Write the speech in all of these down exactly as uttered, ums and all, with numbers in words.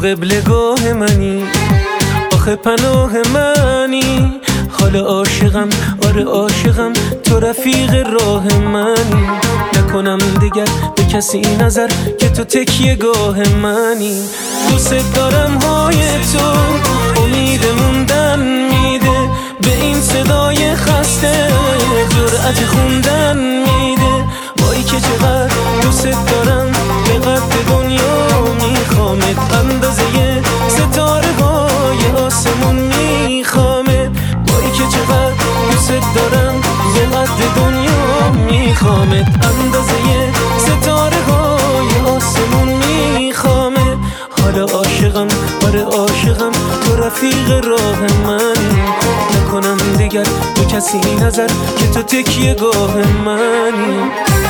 قبلگاه منی، آخه پناه منی، حال عاشقم، آره عاشقم، تو رفیق راه منی. نکنم دیگر به کسی نظر که تو تکیه گاه منی. دوست دارم های تو امید موندن میده، به این صدای خسته جرأت خوندن میده. وای که چقدر دوست دارم، به قد دنیا میخوامت، اندازه ستاره های آسمون میخوامت. وای که چقدر دوست دارم، به قد دنیا میخوامت، اندازه ستاره های آسمون میخوامت. حالا عاشقم، آره عاشقم، تو رفیق راه منی. نکنم دیگر به کسی نظر که تو تکیه گاه منی.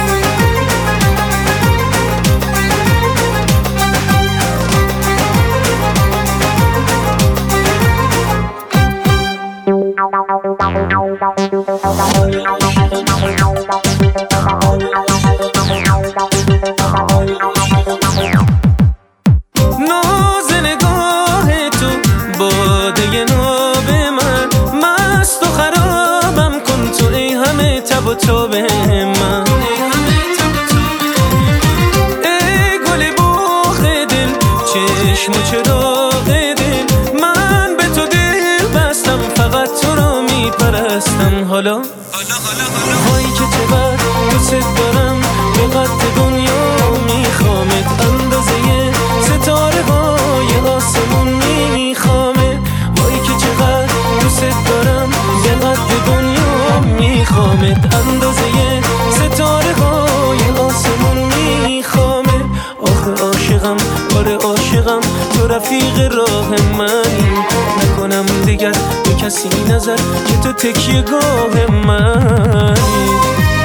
ناز نگاه تو باده ناب من، مست و خرابم کن تو ای همه تب و تاب من. ای گل باغ دل، چشم و چراغ دل، من به تو دل بستم، فقط تو را میپرستم. حالا وای که چقدر دوست دارم، به قد دنیا میخوامت، اندازه ستاره های آسمون میخوامت. وای که چقدر دوست دارم، به قد دنیا میخوامت، اندازه ستاره های آسمون میخوامت. آخه عاشقم، آره عاشقم، تو رفیق راه منی. نکنم دیگر به کسی نظر که تو تکیه گاه منی.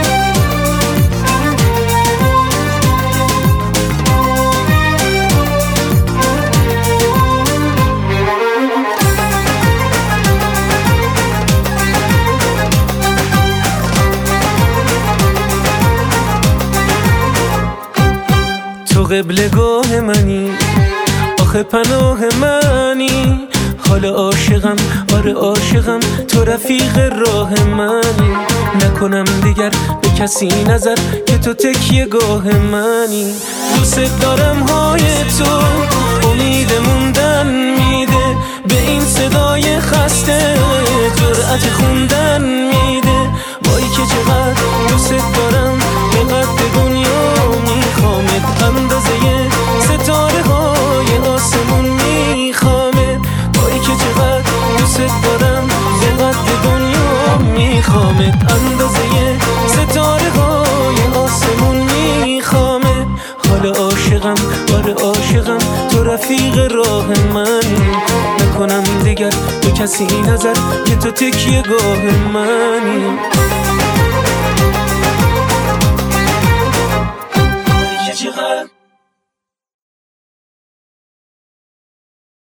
تو قبلگاه منی، آخه پناه منی، حال عاشقم، آره عاشقم، تو رفیق راه منی. نکنم دیگر به کسی نظر که تو تکیه گاه منی. دوست دارم های تو امید موندن میده، به این صدای خسته جرأت خوندن میده. وای که چقدر دوست دارم، به قد دنیا میخوامت، اندازه ستاره های آسمون میخوامت. وای که چقدر دوست دارم، به قد دنیا میخوامت، اندازه ستاره های آسمون میخوامت. حالا عاشقم، آره عاشقم، تو رفیق راه منی. نکنم دیگر به کسی نظر که تو تکیه گاه منی.